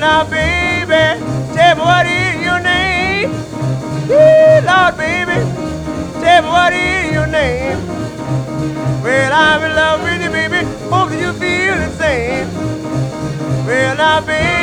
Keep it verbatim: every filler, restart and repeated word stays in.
now, baby, tell me what is your name? Woo, Lord, baby, tell me what is your name? Well, I'm in love with you, baby. Hope that you feel the same. Well, now, baby.